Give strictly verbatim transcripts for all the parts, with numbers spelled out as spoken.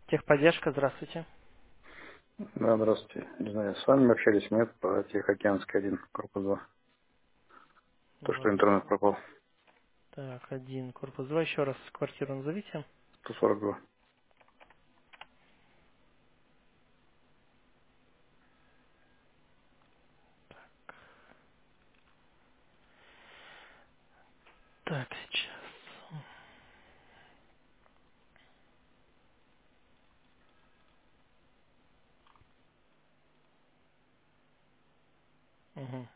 Техподдержка, здравствуйте. Да, здравствуйте. Не знаю, с вами общались, нет, по Тихоокеанский один, корпус два. То, что Ладно. интернет пропал. Так, один, корпус два. Еще раз квартиру назовите. сто сорок два. Так, сейчас. Мгм.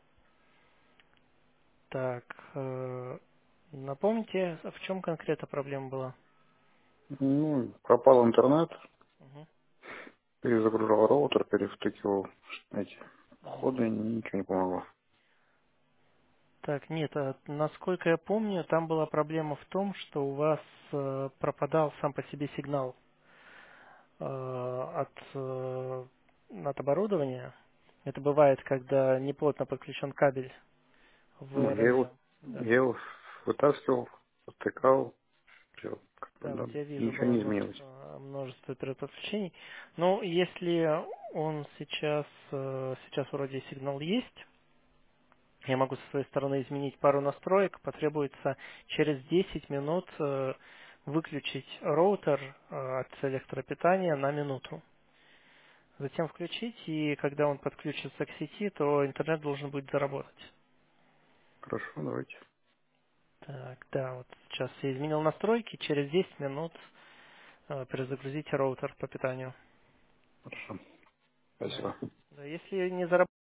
Так, э, напомните, а в чем конкретно проблема была? Ну, пропал интернет, Мгм. перезагружал роутер, перевтыкивал эти Мгм. входы, и ничего не помогло. Так, нет, а насколько я помню, там была проблема в том, что у вас э, пропадал сам по себе сигнал э, от, э, от оборудования. Это бывает, когда неплотно подключен кабель Ну, в я его, розетку. Да. я его вытаскивал, втыкал, все, как бы, Да, вот да, я вижу, ничего было не изменилось. множество, множество переподключений. Но если он сейчас, э, сейчас вроде сигнал есть, я могу со своей стороны изменить пару настроек. Потребуется через десять минут э, выключить роутер э, от электропитания на минуту. Затем включить, и когда он подключится к сети, то интернет должен будет заработать. Хорошо, давайте. Так, да, вот сейчас я изменил настройки, через десять минут э, перезагрузите роутер по питанию. Хорошо. Да. Спасибо. Да, если не заработает,